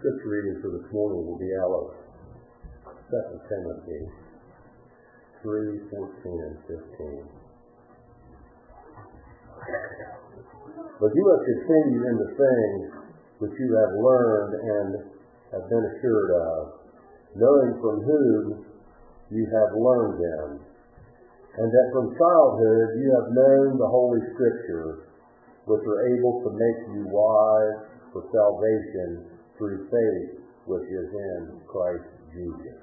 scripture reading for this morning will be out of 2 Timothy 3:14 and 15. But you must continue in the things which you have learned and have been assured of, knowing from whom you have learned them, and that from childhood you have known the Holy Scriptures, which are able to make you wise for salvation through faith which is in Christ Jesus.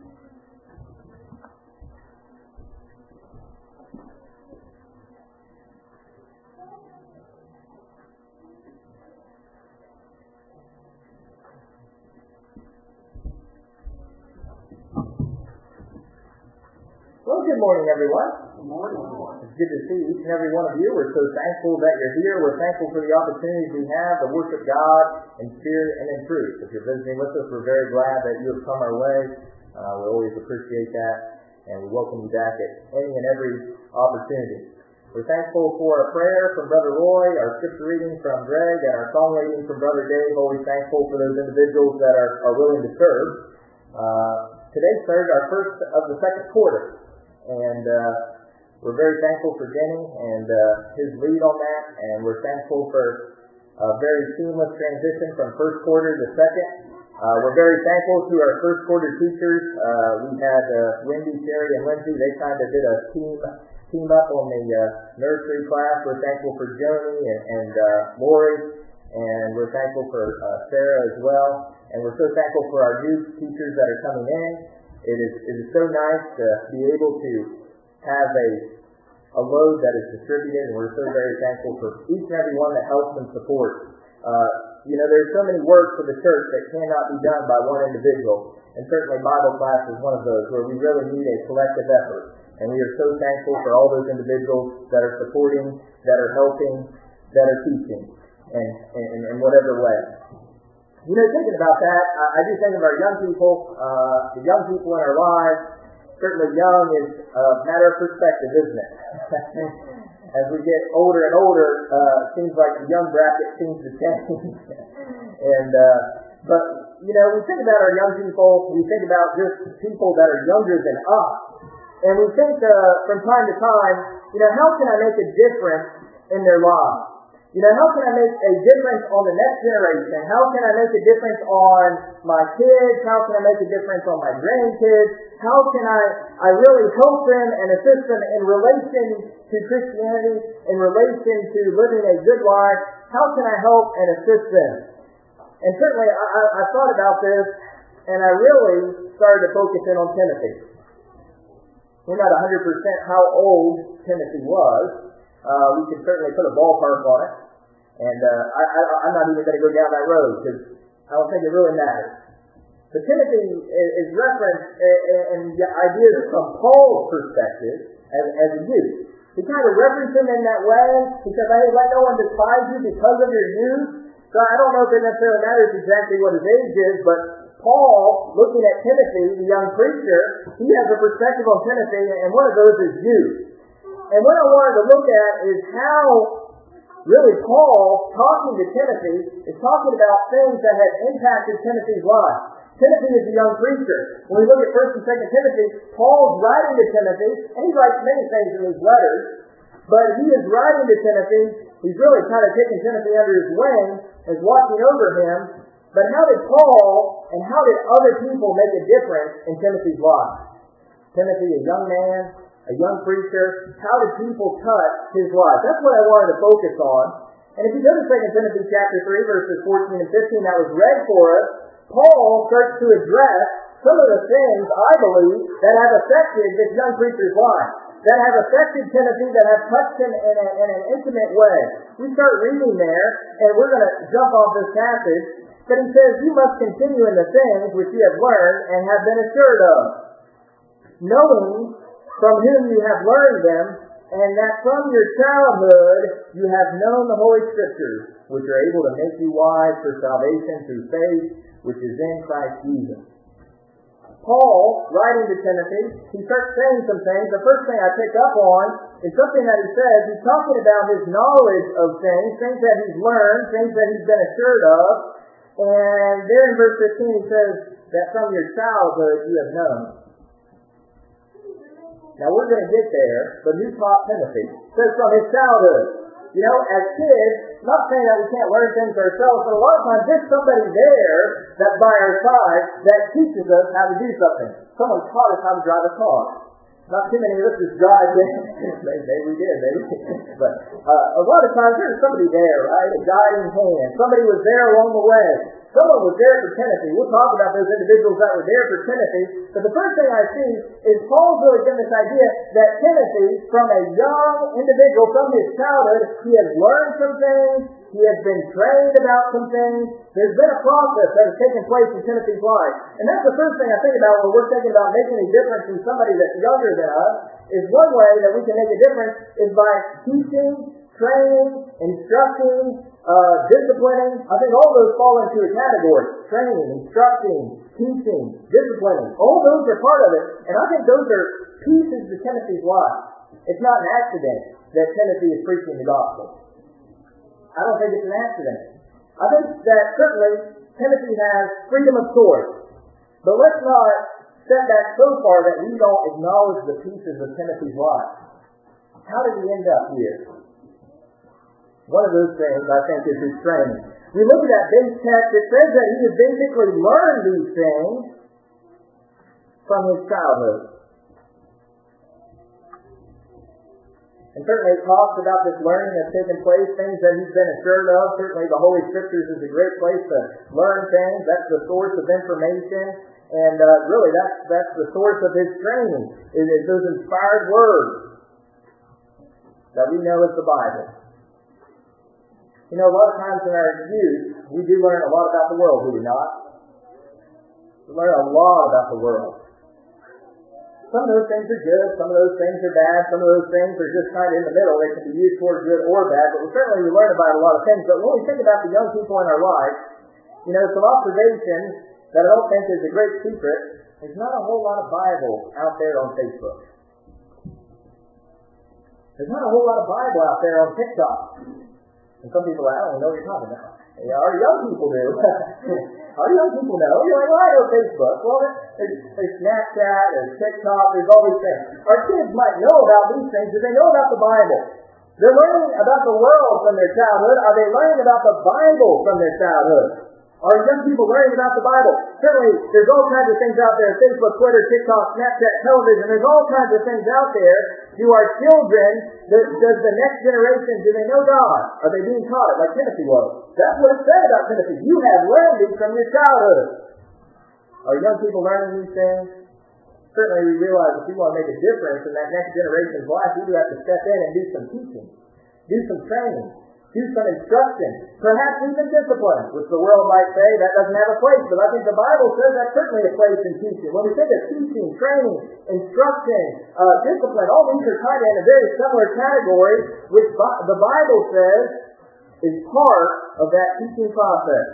Well, good morning, everyone. Good morning. It's good to see each and every one of you. We're so thankful that you're here. We're thankful for the opportunities we have to worship God in spirit and in truth. If you're visiting with us, we're very glad that you have come our way. We always appreciate that, and we welcome you back at any and every opportunity. We're thankful for a prayer from Brother Roy, our scripture reading from Greg, and our song reading from Brother Dave. Always thankful for those individuals that are willing to serve. Today started our first of the second quarter. And we're very thankful for Denny and his lead on that, and we're thankful for a very seamless transition from first quarter to second. We're very thankful to our first quarter teachers. We had Wendy, Sherry, and Lindsay. They kind of did a team up on the nursery class. We're thankful for Joni and Lori, and we're thankful for Sarah as well. And we're so thankful for our new teachers that are coming in. It is so nice to be able to have a load that is distributed, and we're so very thankful for each and every one that helps and supports. There's so many works for the church that cannot be done by one individual, and certainly Bible class is one of those where we really need a collective effort. And we are so thankful for all those individuals that are supporting, that are helping, that are teaching, and in whatever way. Thinking about that, I do think of our young people, the young people in our lives. Certainly young is a matter of perspective, isn't it? As we get older and older, it seems like the young bracket seems to change. But we think about our young people, we think about just people that are younger than us, and we think from time to time, how can I make a difference in their lives? How can I make a difference on the next generation? How can I make a difference on my kids? How can I make a difference on my grandkids? How can I really help them and assist them in relation to Christianity, in relation to living a good life? How can I help and assist them? And certainly I thought about this, and I really started to focus in on Timothy. We're not 100% how old Timothy was. We could certainly put a ballpark on it. And I'm not even going to go down that road because I don't think it really matters. But Timothy is referenced in the ideas from Paul's perspective as a youth. He kind of referenced him in that way. He said, hey, let no one despise you because of your youth. So I don't know if it necessarily matters exactly what his age is, but Paul, looking at Timothy, the young preacher, he has a perspective on Timothy, and one of those is youth. And what I wanted to look at is how really Paul, talking to Timothy, is talking about things that had impacted Timothy's life. Timothy is a young preacher. When we look at 1 and 2 Timothy, Paul's writing to Timothy, and he writes many things in these letters, but he is writing to Timothy. He's really kind of taking Timothy under his wing, is watching over him. But how did Paul and how did other people make a difference in Timothy's life? Timothy, a young man, a young preacher, how did people touch his life? That's what I wanted to focus on. And if you go to 2 Timothy chapter 3, verses 14 and 15, that was read for us, Paul starts to address some of the things, I believe, that have affected this young preacher's life, that have affected Timothy, that have touched him in an intimate way. We start reading there, and we're going to jump off this passage, but he says, you must continue in the things which you have learned and have been assured of, knowing from whom you have learned them, and that from your childhood you have known the Holy Scriptures, which are able to make you wise for salvation through faith, which is in Christ Jesus. Paul, writing to Timothy, he starts saying some things. The first thing I pick up on is something that he says. He's talking about his knowledge of things that he's learned, things that he's been assured of. And there in verse 15 he says that from your childhood you have known. Now we're going to get there, but who taught Timothy? It says from his childhood. You know, as kids, not saying that we can't learn things ourselves, but a lot of times there's somebody there that's by our side that teaches us how to do something. Someone taught us how to drive a car. Not too many of us just drive in. Maybe we did, maybe. But a lot of times there's somebody there, right? A guiding hand. Somebody was there along the way. Someone was there for Timothy. We'll talk about those individuals that were there for Timothy. But the first thing I see is Paul's really getting this idea that Timothy, from a young individual, from his childhood, he has learned some things. He has been trained about some things. There's been a process that has taken place in Timothy's life. And that's the first thing I think about when we're thinking about making a difference in somebody that's younger than us, is one way that we can make a difference is by teaching, training, instructing, disciplining. I think all those fall into a category. Training, instructing, teaching, disciplining. All those are part of it. And I think those are pieces to Timothy's life. It's not an accident that Timothy is preaching the gospel. I don't think it's an accident. I think that certainly Timothy has freedom of choice. But let's not set that so far that we don't acknowledge the pieces of Timothy's life. How did he end up here? One of those things, I think, is his training. We look at that base text, it says that he has basically learned these things from his childhood. And certainly it talks about this learning that's taken place, things that he's been assured of. Certainly the Holy Scriptures is a great place to learn things. That's the source of information. And really that's the source of his training, is those inspired words that we know as the Bible. You know, a lot of times in our youth, we do learn a lot about the world, do we not? We learn a lot about the world. Some of those things are good, some of those things are bad, some of those things are just kind of in the middle. They can be used toward good or bad, but certainly we learn about a lot of things. But when we think about the young people in our lives, you know, some observations that I don't think is a great secret, there's not a whole lot of Bible out there on Facebook. There's not a whole lot of Bible out there on TikTok. And some people are, I don't know what you're talking about. Yeah, our young people do. Our young people know. You're like, well, I know Facebook. Well, there's Snapchat, there's TikTok, there's all these things. Our kids might know about these things, but they know about the Bible. They're learning about the world from their childhood. Are they learning about the Bible from their childhood? Are young people learning about the Bible? Certainly, there's all kinds of things out there. Facebook, Twitter, TikTok, Snapchat, television. There's all kinds of things out there. Do our children, does the next generation, do they know God? Are they being taught it like Timothy was? That's what it said about Timothy. You have learned these from your childhood. Are young people learning these things? Certainly we realize if we want to make a difference in that next generation's life, we do have to step in and do some teaching, do some training, do some instruction, perhaps even discipline, which the world might say that doesn't have a place, but I think the Bible says that's certainly a place in teaching. When we think of teaching, training, instruction, discipline, all these are kind of in a very similar category, which the Bible says is part of that teaching process.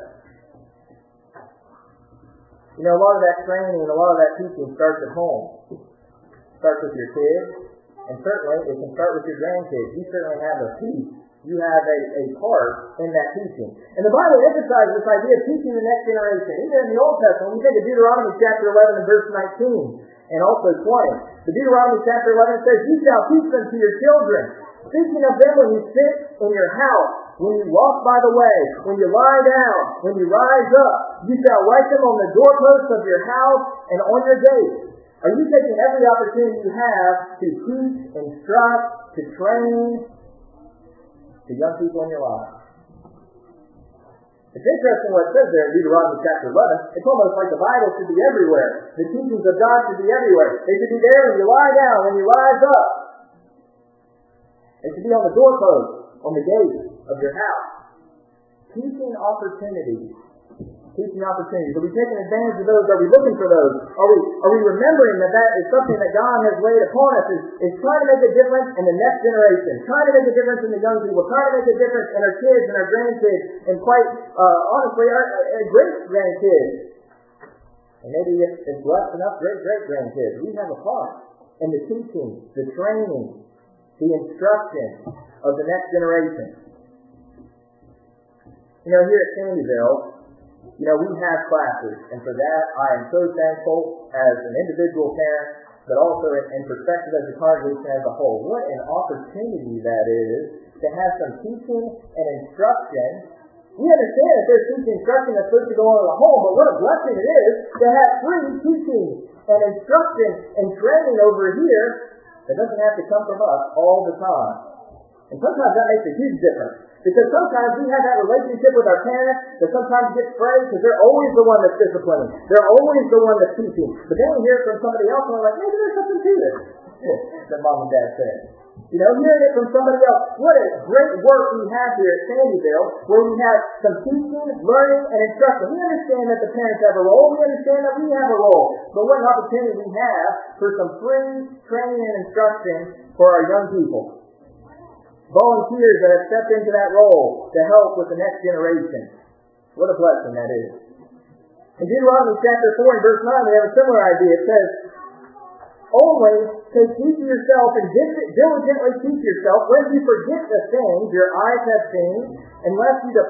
You know, a lot of that training and a lot of that teaching starts at home. It starts with your kids, and certainly it can start with your grandkids. You certainly have a piece. You have a part in that teaching. And the Bible emphasizes this idea of teaching the next generation. Even in the Old Testament, we think of Deuteronomy chapter 11 and verse 19, and also 20. The Deuteronomy chapter 11 says, "You shall teach them to your children, speaking of them when you sit in your house, when you walk by the way, when you lie down, when you rise up. You shall write them on the doorposts of your house and on your gates." Are you taking every opportunity you have to teach, instruct, to train the young people in your life? It's interesting what it says there in Deuteronomy chapter 11. It's almost like the Bible should be everywhere. The teachings of God should be everywhere. They should be there when you lie down, when you rise up. They should be on the doorpost, on the gate of your house. Teaching opportunities. Teaching opportunities. Are we taking advantage of those? Are we looking for those? Are we remembering that is something that God has laid upon us? Is trying to make a difference in the next generation. Trying to make a difference in the young people. Trying to make a difference in our kids and our grandkids. And quite honestly, our great-grandkids. And maybe if blessed enough, great-great-grandkids. We have a part in the teaching, the training, the instruction of the next generation. You know, here at Sandyville, We have classes, and for that I am so thankful as an individual parent, but also in perspective as a congregation as a whole. What an opportunity that is to have some teaching and instruction. We understand that there's teaching and instruction that's supposed to go on in the home, but what a blessing it is to have free teaching and instruction and training over here that doesn't have to come from us all the time. And sometimes that makes a huge difference. Because sometimes we have that relationship with our parents that sometimes gets frayed because they're always the one that's disciplining. They're always the one that's teaching. But then we hear it from somebody else and we're like, maybe there's something to this that mom and dad said. Hearing it from somebody else. What a great work we have here at Sandyville where we have some teaching, learning, and instruction. We understand that the parents have a role. We understand that we have a role. But what an opportunity we have for some free training and instruction for our young people. Volunteers that have stepped into that role to help with the next generation. What a blessing that is. In Deuteronomy chapter 4 and verse 9, we have a similar idea. It says, only take heed to yourself and diligently teach yourself, lest you forget the things your eyes have seen, unless they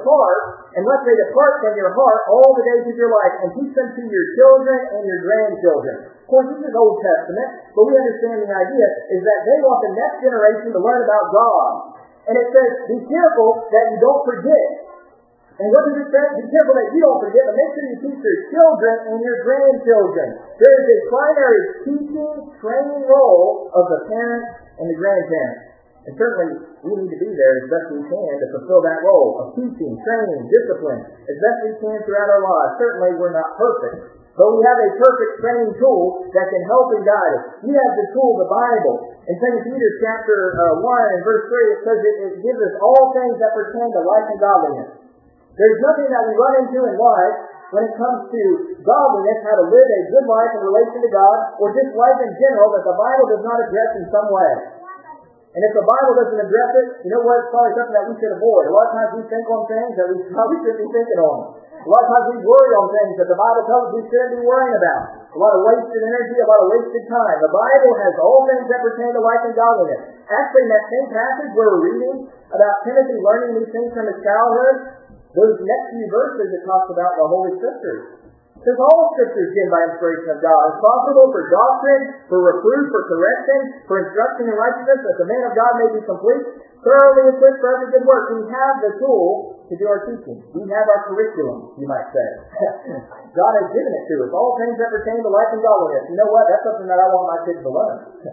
depart from your heart all the days of your life, and teach them to your children and your grandchildren. Of course, this is Old Testament, but we understand the idea is that they want the next generation to learn about God. And it says, be careful that you don't forget. And what does it say? Be careful that you don't forget, but make sure you teach your children and your grandchildren. There is a primary teaching, training role of the parents and the grandparents. And certainly, we need to be there as best we can to fulfill that role of teaching, training, discipline, as best we can throughout our lives. Certainly, we're not perfect. But we have a perfect training tool that can help and guide us. We have the tool, the Bible. In 2 Peter chapter 1 and verse 3, it says it gives us all things that pertain to life and godliness. There's nothing that we run into in life when it comes to godliness, how to live a good life in relation to God, or just life in general, that the Bible does not address in some way. And if the Bible doesn't address it, you know what? It's probably something that we should avoid. A lot of times we think on things that we probably shouldn't be thinking on. A lot of times we worry on things that the Bible tells us we shouldn't be worrying about. A lot of wasted energy, a lot of wasted time. The Bible has all things that pertain to life and godliness. Actually, in that same passage where we're reading about Timothy learning these things from his childhood, those next few verses it talks about the Holy Scriptures. It says all Scriptures given by inspiration of God is possible for doctrine, for reproof, for correction, for instruction in righteousness, that the man of God may be complete, thoroughly equipped for every good work. We have the tool to do our teaching. We have our curriculum, you might say. God has given it to us. All things that pertain to life and godliness. You know what? That's something that I want my kids to learn.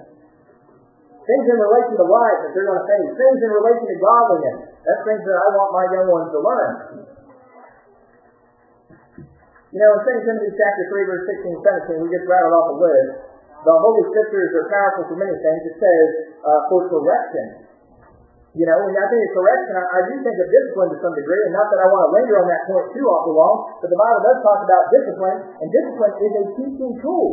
Things in relation to life that they're going to face. Things in relation to godliness. That's things that I want my young ones to learn. In 2 Timothy chapter 3, verse 16 and 17, we just rattled off a list. The Holy Scriptures are powerful for many things. It says, for correction. When I think of correction, I do think of discipline to some degree, and not that I want to linger on that point too awful long, but the Bible does talk about discipline, and discipline is a teaching tool.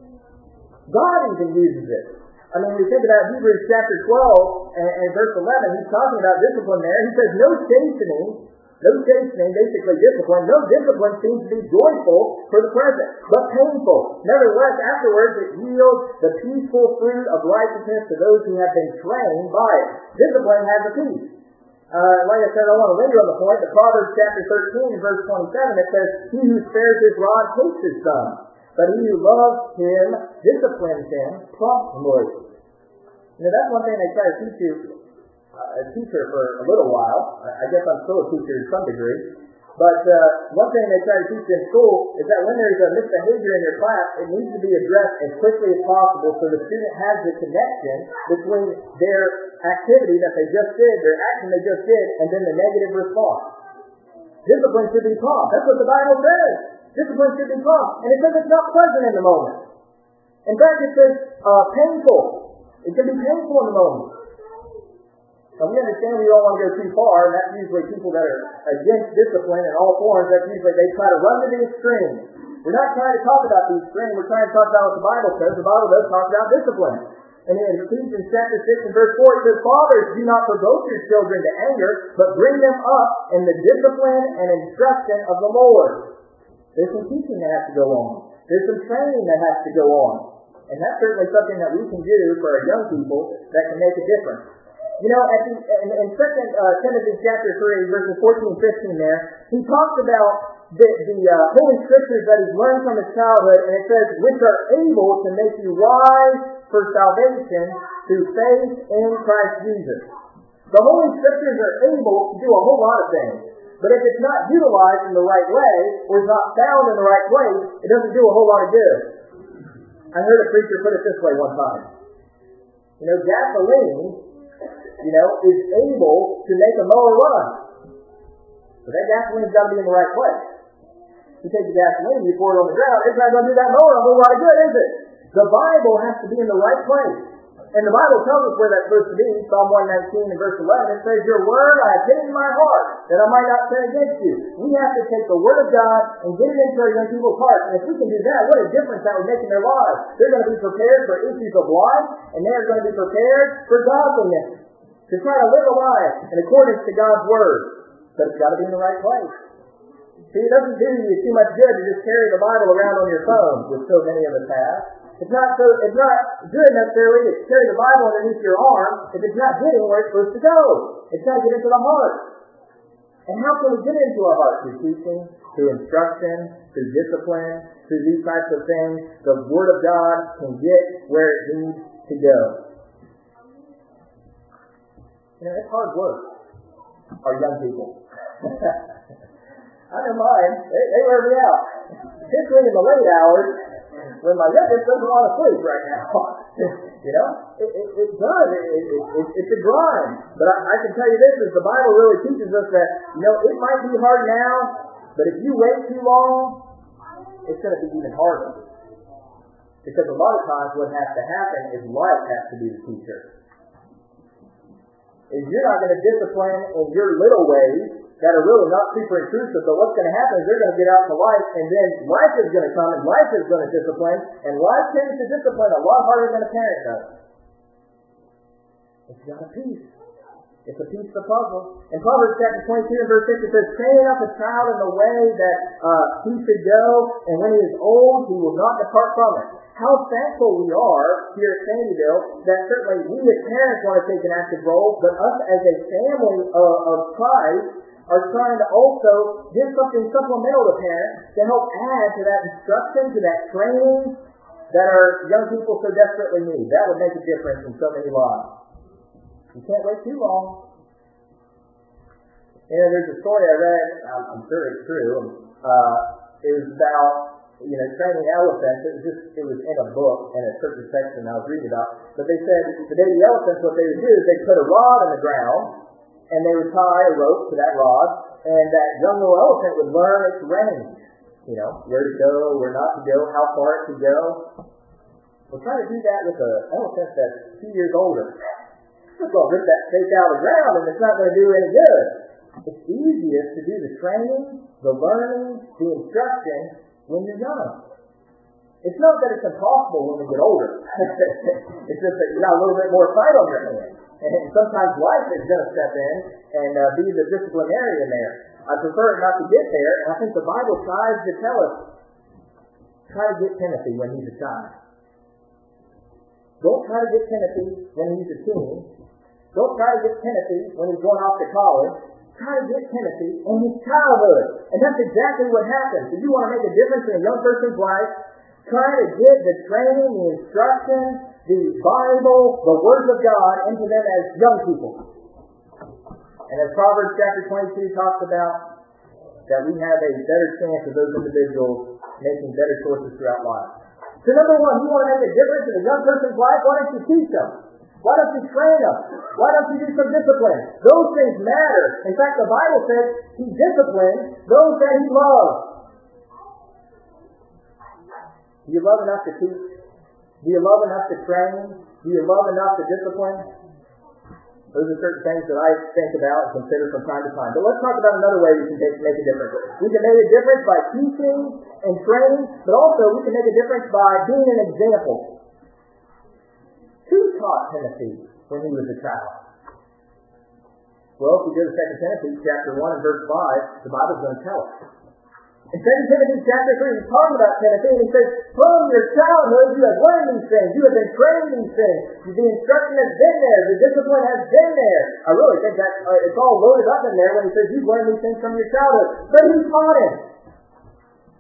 God even uses it. When we think about Hebrews chapter 12 and verse 11, he's talking about discipline there. He says, no chastening, basically discipline, no discipline seems to be joyful for the present, but painful. Nevertheless, afterwards it yields the peaceful fruit of righteousness to those who have been trained by it. Discipline has a peace. Like I said, I want to linger on the point, but Proverbs chapter 13 verse 27, it says, he who spares his rod hates his son, but he who loves him disciplines him promptly. That's one thing they try to teach you. A teacher for a little while. I guess I'm still a teacher to some degree. But one thing they try to teach in school is that when there's a misbehavior in your class, it needs to be addressed as quickly as possible so the student has the connection between their activity that they just did, their action they just did, and then the negative response. Discipline should be prompt. That's what the Bible says. Discipline should be prompt. And it says it's not pleasant in the moment. In fact, it says painful. It can be painful in the moment. Now, we understand we don't want to go too far, and that's usually people that are against discipline in all forms. That's usually they try to run to the extreme. We're not trying to talk about the extreme. We're trying to talk about what the Bible says. The Bible does talk about discipline. And in Ephesians chapter 6 and verse 4, it says, fathers, do not provoke your children to anger, but bring them up in the discipline and instruction of the Lord. There's some teaching that has to go on. There's some training that has to go on. And that's certainly something that we can do for our young people that can make a difference. In 2 Timothy chapter 3, verses 14 and 15 there, he talks about the Holy Scriptures that he's learned from his childhood, and it says, which are able to make you wise for salvation through faith in Christ Jesus. The Holy Scriptures are able to do a whole lot of things, but if it's not utilized in the right way, or is not found in the right place, it doesn't do a whole lot of good. I heard a preacher put it this way one time. Gasoline, is able to make a mower run. But that gasoline's got to be in the right place. You take the gasoline, you pour it on the ground, it's not going to do that mower a whole lot of good, is it? The Bible has to be in the right place. And the Bible tells us where that's supposed to be. Psalm 119 and verse 11, it says, your word I have hidden in my heart, that I might not sin against you. We have to take the word of God and get it into our young people's hearts. And if we can do that, what a difference that would make in their lives. They're going to be prepared for issues of life, and they're going to be prepared for godliness. To try to live a life in accordance to God's word. But it's got to be in the right place. See, it doesn't do you too much good to just carry the Bible around on your phone, which so many of us have. It's not good necessarily to carry the Bible underneath your arm if it's not getting where it's supposed to go. It's got to get into the heart. And how can we get into our heart? Through teaching, through instruction, through discipline, through these types of things. The Word of God can get where it needs to go. It's hard work, our young people. I know mine. They wear me out. Particularly in the late hours, when my youngest doesn't want to sleep right now. It does. It's a grind. But I can tell you this, is the Bible really teaches us that, it might be hard now, but if you wait too long, it's going to be even harder. Because a lot of times what has to happen is life has to be the teacher. If you're not going to discipline in your little ways that are really not super intrusive, but what's going to happen is they're going to get out to life, and then life is going to come, and life is going to discipline, and life tends to discipline a lot harder than a parent does. It's not a piece. It's a piece of the puzzle. In Proverbs chapter 22 and verse 6, it says, train up a child in the way that he should go, and when he is old, he will not depart from it. How thankful we are here at Sandyville that certainly we as parents want to take an active role, but us as a family of Christ are trying to also give something supplemental to parents to help add to that instruction, to that training that our young people so desperately need. That would make a difference in so many lives. You can't wait too long. There's a story I read, I'm sure it's true, it was about training elephants. It was in a book in a certain section I was reading about. But they said the baby elephants, what they would do is they'd put a rod in the ground, and they would tie a rope to that rod, and that young little elephant would learn its range. Where to go, where not to go, how far it could go. We're trying to do that with an elephant that's 2 years older. It's going to rip that stake out of the ground, and it's not going to do any good. It's easiest to do the training, the learning, the instruction when you're young. It's not that it's impossible when we get older. It's just that you got a little bit more fight on your hands. And sometimes life is going to step in and be the disciplinarian there. I prefer not to get there, and I think the Bible tries to tell us, try to get Timothy when he's a child. Don't try to get Timothy when he's a teen. Don't try to get Timothy when he's going off to college. Try to get Timothy in his childhood. And that's exactly what happens. If you want to make a difference in a young person's life, try to get the training, the instruction, the Bible, the words of God into them as young people. And as Proverbs chapter 22 talks about, that we have a better chance of those individuals making better choices throughout life. So number one, you want to make a difference in a young person's life, why don't you teach them? Why don't you train them? Why don't you do some discipline? Those things matter. In fact, the Bible says he disciplines those that he loves. Do you love enough to teach? Do you love enough to train? Do you love enough to discipline? Those are certain things that I think about and consider from time to time. But let's talk about another way we can make a difference. We can make a difference by teaching and training, but also we can make a difference by being an example. Who taught Timothy when he was a child? Well, if we go to 2 Timothy chapter 1 and verse 5, the Bible's going to tell us. In 2 Timothy chapter 3, he's talking about Timothy, and he says, from your childhood you have learned these things. You have been trained these things. The instruction has been there. The discipline has been there. I really think that it's all loaded up in there when he says you've learned these things from your childhood. But who taught him?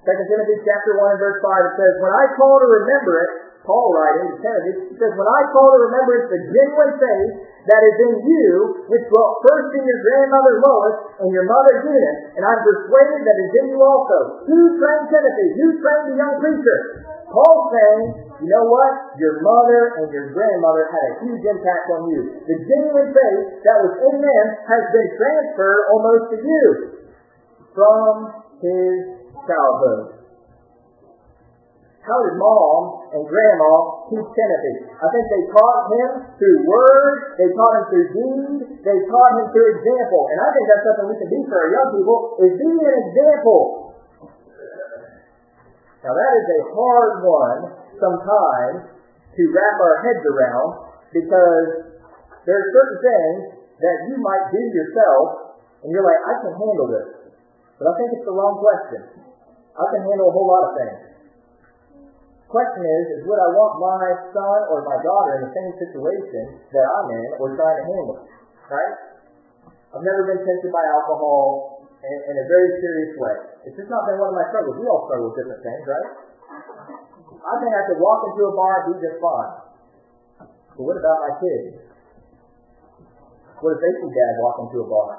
2 Timothy chapter 1 and verse 5, it says, when I call to remembrance, Paul writing to Timothy, he says, when I call to remembrance the genuine faith that is in you, which dwelt first in your grandmother Lois and your mother Eunice, and I'm persuaded that is in you also. Who trained Timothy? Who trained the young preacher? Paul's saying, you know what? Your mother and your grandmother had a huge impact on you. The genuine faith that was in them has been transferred almost to you from his childhood. How did Mom and Grandma teach Timothy? I think they taught him through words, they taught him through deed, they taught him through example. And I think that's something we can do for our young people, is be an example. Now that is a hard one sometimes to wrap our heads around, because there are certain things that you might do yourself, and you're like, I can handle this. But I think it's the wrong question. I can handle a whole lot of things. Question is would I want my son or my daughter in the same situation that I'm in or trying to handle? Right? I've never been tempted by alcohol in a very serious way. It's just not been one of my struggles. We all struggle with different things, right? I think I could walk into a bar and be just fine. But what about my kids? What if they see Dad walk into a bar?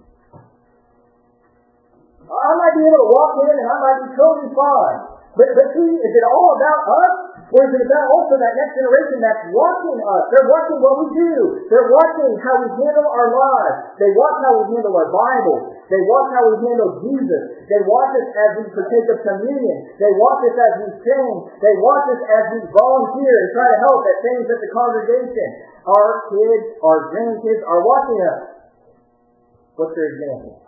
I might be able to walk in and I might be totally fine. But see, is it all about us? Or is it about also that next generation that's watching us? They're watching what we do. They're watching how we handle our lives. They watch how we handle our Bible. They watch how we handle Jesus. They watch us as we partake of communion. They watch us as we sing. They watch us as we volunteer and try to help at things at the congregation. Our kids, our grandkids are watching us. What's their example?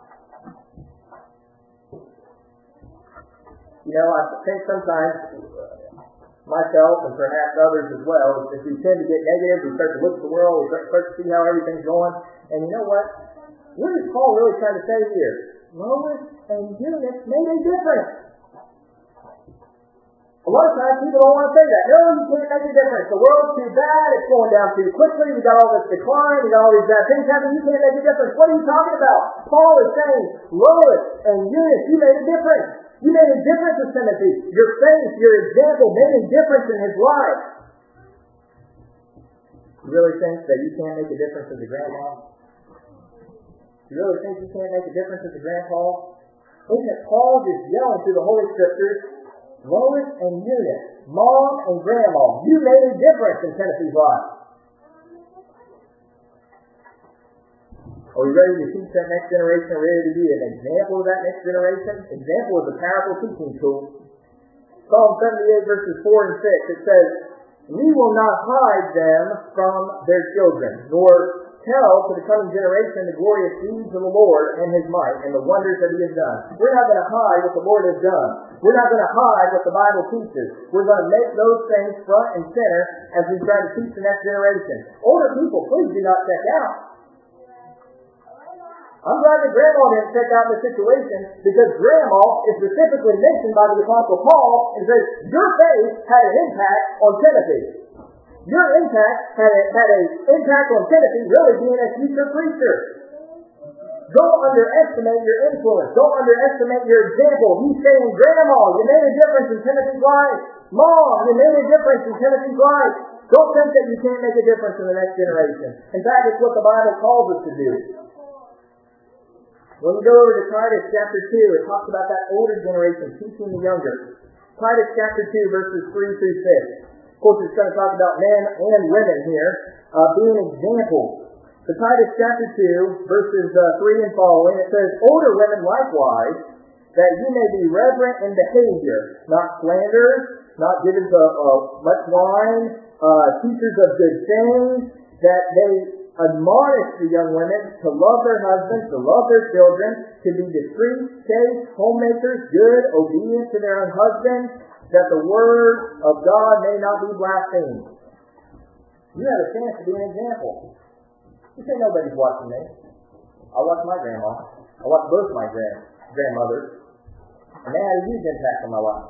You know, I think sometimes myself and perhaps others as well, if we tend to get negative, we start to look at the world, we start to see how everything's going. And you know what? What is Paul really trying to say here? Lois and Eunice made a difference. A lot of times people don't want to say that. No, you can't make a difference. The world's too bad. It's going down too quickly. We got all this decline. We got all these bad things happening. You can't make a difference. What are you talking about? Paul is saying, Lois and Eunice, you made a difference. You made a difference with Timothy. Your faith, your example made a difference in his life. You really think that you can't make a difference as a grandma? You really think you can't make a difference as a grandpa? Isn't it Paul just yelling through the Holy Scriptures, Lois and Eunice, Mom and Grandma, you made a difference in Timothy's life. Are we ready to teach that next generation? Are we ready to be an example of that next generation? Example is a powerful teaching tool. Psalm 78 verses 4 and 6, it says, we will not hide them from their children, nor tell to the coming generation the glorious deeds of the Lord and His might and the wonders that He has done. We're not going to hide what the Lord has done. We're not going to hide what the Bible teaches. We're going to make those things front and center as we try to teach the next generation. Older people, please do not check out. I'm glad that Grandma didn't check out the situation, because Grandma is specifically mentioned by the Apostle Paul and says, your faith had an impact on Timothy. Your impact had an impact on Timothy really being a future preacher. Don't underestimate your influence. Don't underestimate your example. He's saying, Grandma, you made a difference in Timothy's life. Mom, you made a difference in Timothy's life. Don't think that you can't make a difference in the next generation. In fact, it's what the Bible calls us to do. When we go over to Titus chapter 2, it talks about that older generation teaching the younger. Titus chapter 2, verses 3 through 6. Of course, it's going to talk about men and women here being examples. So Titus chapter 2, verses 3 and following, it says, older women likewise, that you may be reverent in behavior, not slanderers, not givers of much wine, teachers of good things, that they admonish the young women to love their husbands, to love their children, to be discreet, chaste, homemakers, good, obedient to their own husbands, that the word of God may not be blasphemed. You have a chance to be an example. You say nobody's watching me. I watch my grandma. I watch both my grandmothers. And they had a huge impact on my life.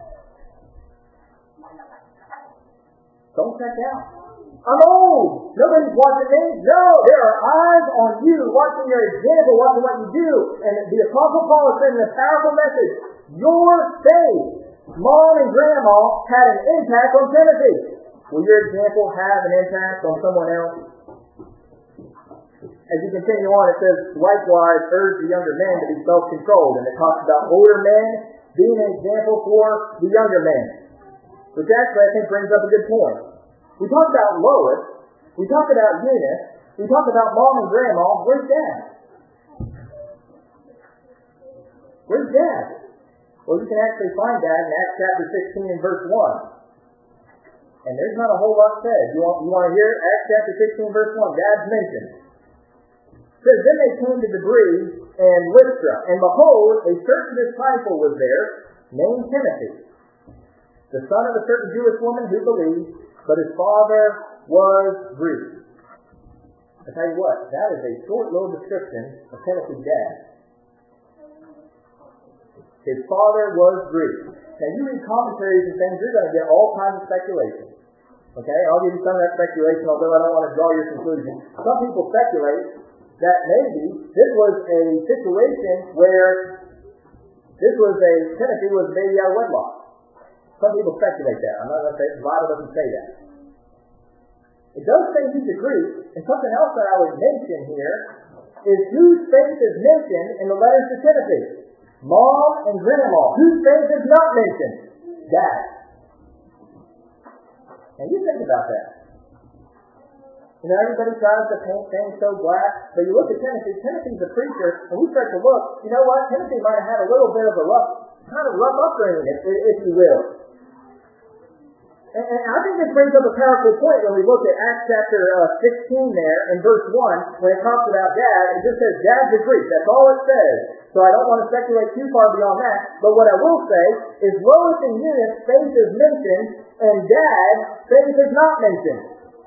Don't check out. I'm old. Nobody's watching me. No, there are eyes on you, watching your example, watching what you do. And the Apostle Paul is sending a powerful message. Your faith, Mom and Grandma, had an impact on Timothy. Will your example have an impact on someone else? As you continue on, it says, likewise, urge the younger men to be self-controlled. And it talks about older men being an example for the younger men. Which actually, I think, brings up a good point. We talked about Lois. We talked about Eunice. We talked about Mom and Grandma. Where's Dad? Where's Dad? Well, you can actually find Dad in Acts chapter 16 and verse 1. And there's not a whole lot said. You want to hear Acts chapter 16 verse 1? Dad's mentioned. It says, then they came to Debris and Lystra, and behold, a certain disciple was there, named Timothy, the son of a certain Jewish woman who believed, but his father was Greek. I tell you what, that is a short little description of Timothy's dad. His father was Greek. Now you read commentaries and things, you're going to get all kinds of speculation. Okay, I'll give you some of that speculation, although I don't want to draw your conclusion. Some people speculate that maybe this was a situation where Timothy was a baby out of wedlock. Some people speculate that. I'm not going to say the Bible doesn't say that. It does say he's a Greek, and something else that I would mention here is whose faith is mentioned in the letters to Timothy. Mom and Grandma. Whose faith is not mentioned? Dad. Now you think about that. You know, everybody tries to paint things so black, but you look at Timothy. Timothy's a preacher, and we start to look. You know what? Timothy might have had a little bit of a rough upbringing, if you will. And I think this brings up a powerful point when we look at Acts chapter 16 there in verse 1, when it talks about Dad. It just says Dad's a Greek. That's all it says. So I don't want to speculate too far beyond that. But what I will say is Lois and Eunice, faith is mentioned, and Dad's faith is not mentioned.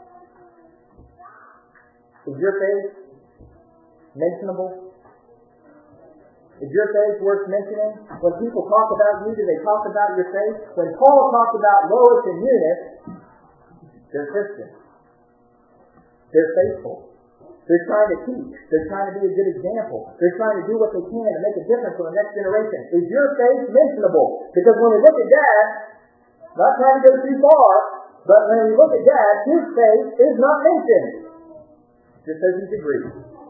Is your faith mentionable? Is your faith worth mentioning? When people talk about you, do they talk about your faith? When Paul talks about Lois and Eunice, they're Christians. They're faithful. They're trying to teach. They're trying to be a good example. They're trying to do what they can to make a difference for the next generation. Is your faith mentionable? Because when we look at Dad, not trying to go too far, but when we look at Dad, his faith is not mentioned. Just says he's a Greek.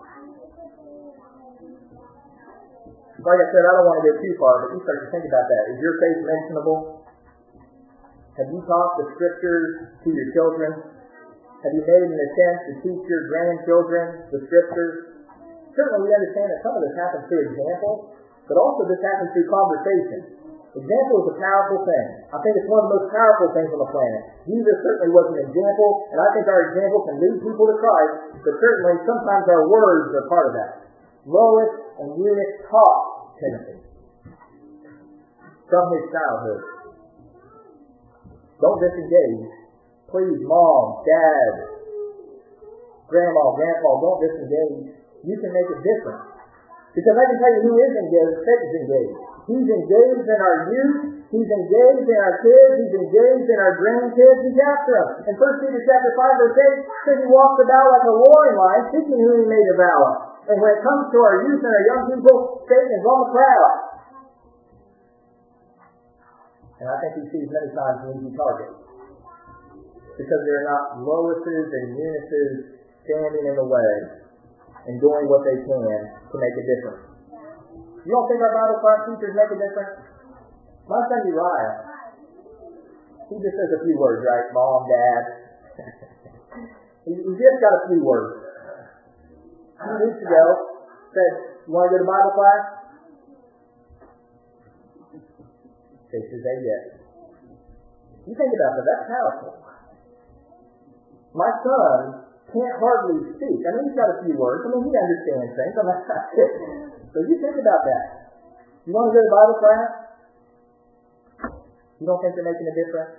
Like I said, I don't want to go too far, but you start to think about that. Is your faith mentionable? Have you taught the Scriptures to your children? Have you made an attempt to teach your grandchildren the Scriptures? Certainly we understand that some of this happens through example, but also this happens through conversation. Example is a powerful thing. I think it's one of the most powerful things on the planet. Jesus certainly was an example, and I think our example can lead people to Christ, but certainly sometimes our words are part of that. Lois and Eunice taught Timothy from his childhood. Don't disengage. Please, Mom, Dad, Grandma, Grandpa, don't disengage. You can make a difference. Because I can tell you who is engaged. Satan's engaged. He's engaged in our youth. He's engaged in our kids. He's engaged in our grandkids. He's after them. In 1 Peter chapter 5, verse 8, it says he walks about like a roaring lion, seeking whom he may devour. And when it comes to our youth and our young people, Satan is on the prowl. And I think he sees many times an easy target. Because there are not Loises and Eunices standing in the way and doing what they can to make a difference. You don't think our Bible class teachers make a difference? My son Uriah, he just says a few words, right? Mom, Dad. he just got a few words. A few weeks ago, said, you want to go to Bible class? They said, yes. You think about that, that's powerful. My son can't hardly speak. I mean, he's got a few words. I mean, he understands things. I'm not it. So you think about that. You want to go to Bible class? You don't think they're making a difference?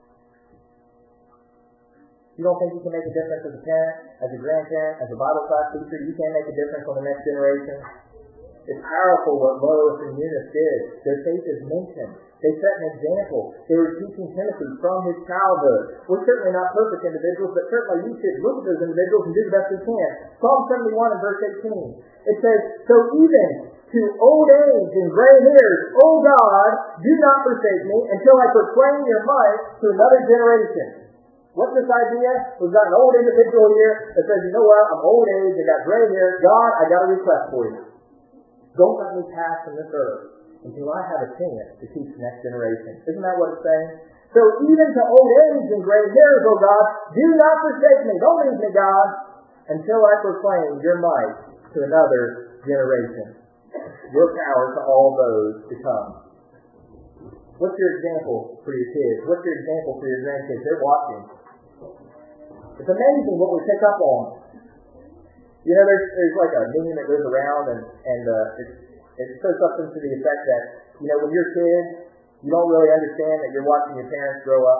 You don't think you can make a difference as a parent, as a grandparent, as a Bible class teacher? You can't make a difference on the next generation? It's powerful what Lois and Eunice did. Their faith is mentioned. They set an example. They were teaching Timothy from his childhood. We're certainly not perfect individuals, but certainly we should look at those individuals and do the best we can. Psalm 71 and verse 18. It says, so even to old age and gray hairs, O God, do not forsake me until I proclaim your might to another generation. What's this idea? We've got an old individual here that says, you know what, I'm old age, I got gray hair. God, I got a request for you. Don't let me pass from this earth until I have a chance to teach the next generation. Isn't that what it's saying? So even to old age and gray hairs, O God, do not forsake me. Don't leave me, God, until I proclaim your might to another generation. Your power to all those to come. What's your example for your kids? What's your example for your grandkids? They're watching. It's amazing what we pick up on. You know, there's like a meme that goes around, and it says something to the effect that, you know, when you're kids, you don't really understand that you're watching your parents grow up.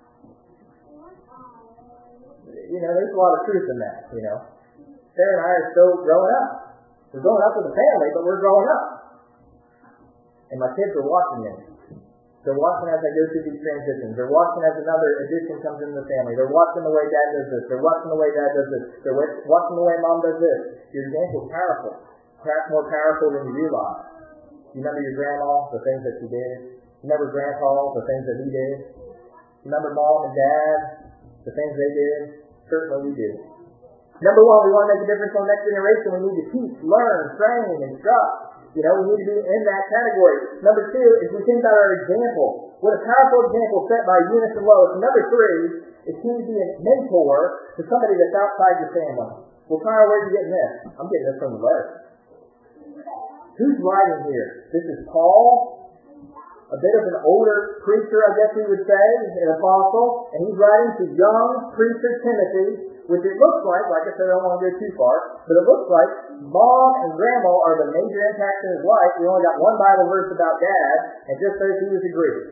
You know, there's a lot of truth in that, you know. Sarah and I are still growing up. We're growing up with a family, but we're growing up. And my kids are watching me. They're watching as I go through these transitions. They're watching as another addition comes into the family. They're watching the way Dad does this. They're watching the way Dad does this. They're watching the way Mom does this. Your example is powerful. Perhaps more powerful than you realize. You remember your grandma, the things that she did. You remember Grandpa, the things that he did. You remember Mom and Dad, the things they did. Certainly we do. Number one, we want to make a difference on the next generation. We need to teach, learn, train, instruct. You know, we need to be in that category. Number two is we think about our example. What a powerful example set by Eunice and Lois. And number three is he to be a mentor to somebody that's outside your family. Well, Kyle, where are you getting this? I'm getting this from the letter. Who's writing here? This is Paul, a bit of an older preacher, I guess we would say, an apostle, and he's writing to young preacher Timothy, which it looks like I said, I don't want to go too far, but it looks like Mom and Grandma are the major impacts in his life. We only got one Bible verse about Dad, and just says he was a Greek.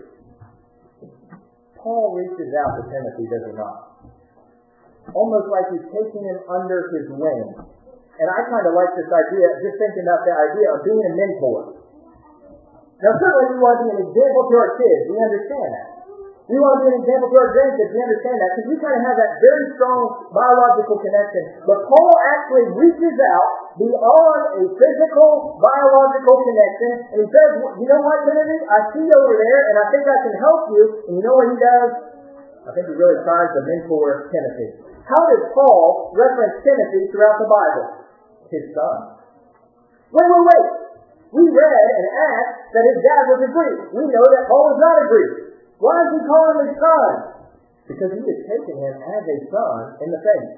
Paul reaches out to Timothy, does he not? Almost like he's taking him under his wing. And I kind of like this idea, just thinking about the idea of being a mentor. Now, certainly we want to be an example to our kids. We understand that. We want to be an example to our grandkids. We understand that because we kind of have that very strong biological connection. But Paul actually reaches out beyond a physical, biological connection, and he says, you know what, Timothy? I see you over there, and I think I can help you. And you know what he does? I think he really tries to mentor Timothy. How does Paul reference Timothy throughout the Bible? His son. Wait. We read in Acts that his dad was a Greek. We know that Paul is not a Greek. Why does he call him his son? Because he has taken him as a son in the faith.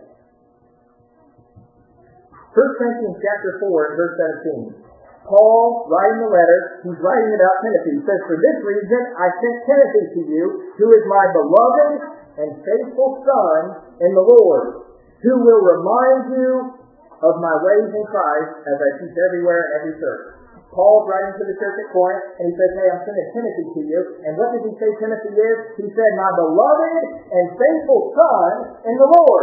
1 Corinthians chapter 4 and verse 17. Paul, writing the letter, he's writing about Timothy. He says, for this reason I sent Timothy to you, who is my beloved and faithful son in the Lord, who will remind you of my ways in Christ as I teach everywhere in every church. Paul's writing to the church at Corinth, and he says, hey, I'm sending Timothy to you. And what did he say Timothy is? He said, my beloved and faithful son in the Lord.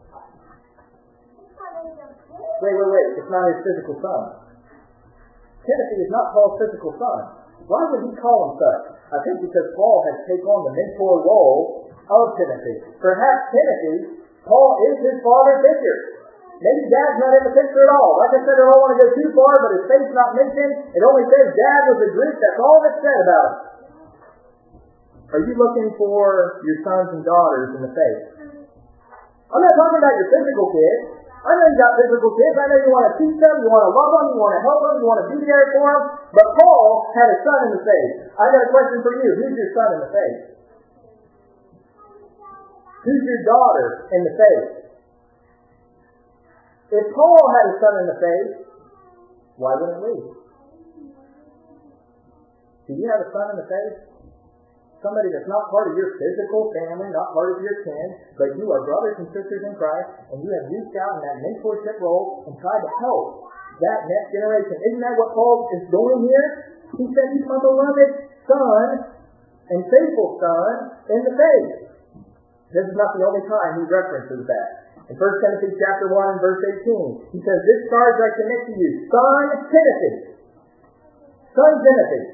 Wait. It's not his physical son. Timothy is not Paul's physical son. Why would he call him such? I think because Paul has taken on the mentor role of Timothy. Perhaps Timothy, Paul is his father figure. Maybe Dad's not in the picture at all. Like I said, I don't want to go too far, but his faith's not mentioned. It only says Dad was a Greek. That's all that's said about him. Are you looking for your sons and daughters in the faith? I'm not talking about your physical kids. I know you got physical kids. I know you want to teach them, you want to love them, you want to help them, you want to be there for them. But Paul had a son in the faith. I got a question for you. Who's your son in the faith? Who's your daughter in the faith? If Paul had a son in the faith, why wouldn't we? Do you have a son in the faith? Somebody that's not part of your physical family, not part of your kin, but you are brothers and sisters in Christ, and you have reached out in that mentorship role and tried to help that next generation. Isn't that what Paul is doing here? He said he's my beloved son and faithful son in the faith. This is not the only time he references that. In 1 Timothy chapter 1 and verse 18, he says, this charge I commit to you, son Timothy. Son Timothy.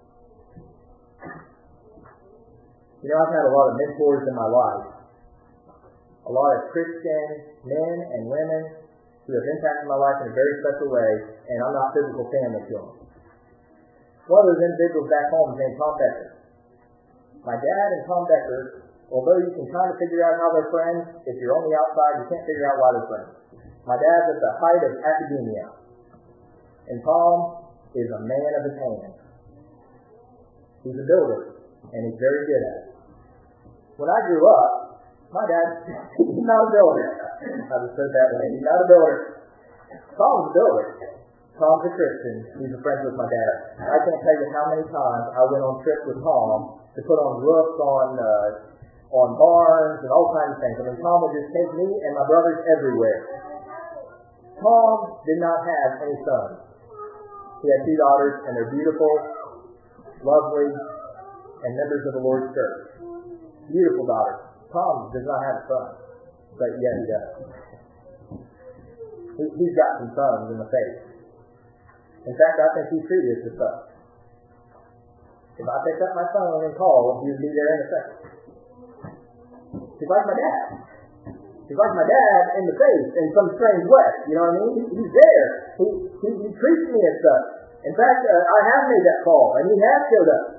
You know, I've had a lot of mentors in my life. A lot of Christian men and women who have impacted my life in a very special way, and I'm not physical family to them. One of those individuals back home is named Tom Becker. My dad and Tom Becker, although you can kind of figure out how they're friends, if you're on the outside, you can't figure out why they're friends. My dad's at the height of academia, and Tom is a man of his hands. He's a builder, and he's very good at it. When I grew up, my dad, he's not a builder. I just said it that way. He's not a builder. Tom's a builder. Tom's a Christian. He's a friend with my dad. I can't tell you how many times I went on trips with Tom to put on roofs on barns and all kinds of things. I mean, Tom would just take me and my brothers everywhere. Tom did not have any sons. He had 2 daughters, and they're beautiful, lovely, and members of the Lord's church. Beautiful daughters. Tom does not have a son, but yet he does. He's got some sons in the faith. In fact, I think he treated us as sons. If I picked up my phone and called, he would be there in a second. He's like my dad. He's like my dad in the faith in some strange way. You know what I mean? He's there. He treats me as such. In fact, I have made that call, and he has showed up.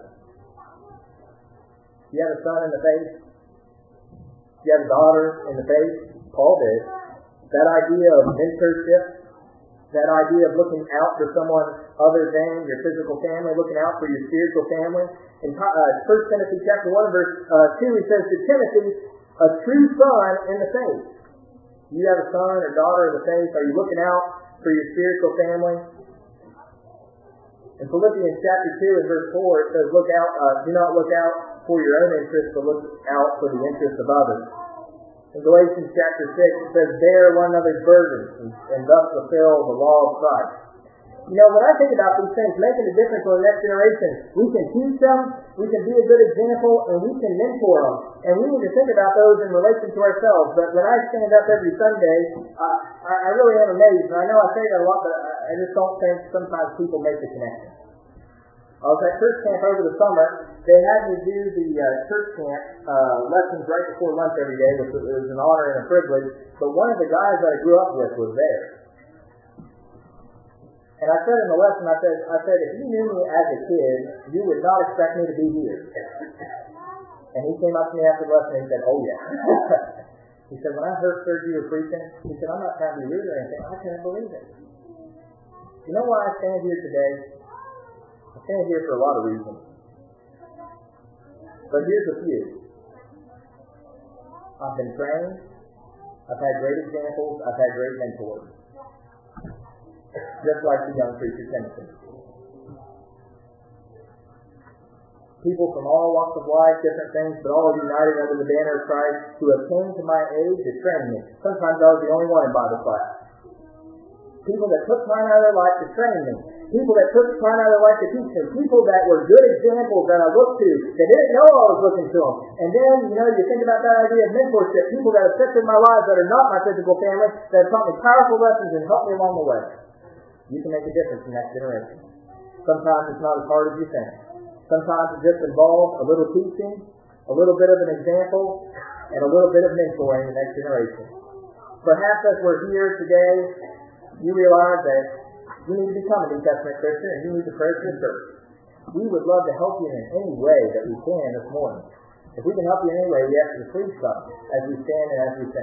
You have a son in the faith? You have a daughter in the faith? Paul did. That idea of mentorship, that idea of looking out for someone other than your physical family, looking out for your spiritual family. In 1 Timothy chapter 1, verse 2, he says to Timothy, a true son in the faith. You have a son or daughter in the faith. Are you looking out for your spiritual family? In Philippians chapter 2 and verse 4, it says, do not look out for your own interests, but look out for the interests of others. In Galatians chapter 6, it says, bear one another's burdens, and thus fulfill the law of Christ. You know, when I think about these things, making a difference for the next generation, we can teach them, we can be a good example, and we can mentor them. And we need to think about those in relation to ourselves. But when I stand up every Sunday, I really am amazed. And I know I say that a lot, but I just don't think sometimes people make the connection. I was at church camp over the summer. They had me do the church camp lessons right before lunch every day, which was an honor and a privilege. But one of the guys that I grew up with was there. And I said in the lesson, I said, if you knew me as a kid, you would not expect me to be here. And he came up to me after the lesson and he said, oh yeah. He said, when I heard you were preaching, he said, I'm not trying to be rude or anything. I couldn't believe it. You know why I stand here today? I stand here for a lot of reasons. But here's a few. I've been trained. I've had great examples. I've had great mentors. Just like the young preacher Timothy. People from all walks of life, different things, but all united under the banner of Christ, who have came to my aid to train me. Sometimes I was the only one in Bible class. People that took time out of their life to train me. People that took time out of their life to teach me. People that were good examples that I looked to, that didn't know I was looking to them. And then, you think about that idea of mentorship. People that have stepped in my lives that are not my physical family, that have taught me powerful lessons and helped me along the way. You can make a difference in that generation. Sometimes it's not as hard as you think. Sometimes it just involves a little teaching, a little bit of an example, and a little bit of mentoring the next generation. Perhaps as we're here today, you realize that you need to become a New Testament Christian and you need to pray for the church. We would love to help you in any way that we can this morning. If we can help you in any way, we ask you to please come as we stand and as we sing.